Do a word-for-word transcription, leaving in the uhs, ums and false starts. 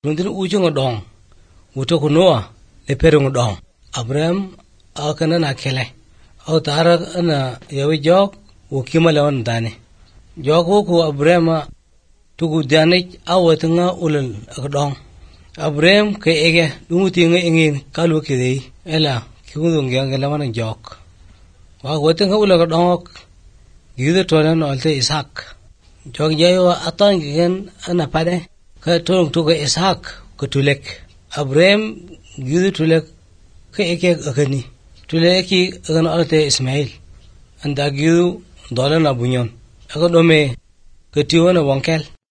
Runtin ucho ngodong, uto kunoa, lepere ngodong. Abraham akana na kele. Au tara ana yawi jok, ukima lewan dane. Jok wuku Abraham tugu dane awat nga ulal akdong. Abraham ke ege dumuti nga ingin kalu kidei. Ela kiundu ngyang lewan jok. Wa wate nga ulal akdong gido tolan olte Isak. Jok jayo atang gen ana pade. Ka tolong tuga Isak ketulek. Abraham gido tulek ke eke akani. Tulek ki akan olte Ismail. Anda gido dolan abunyon. Ako dome ketiwana wangkel.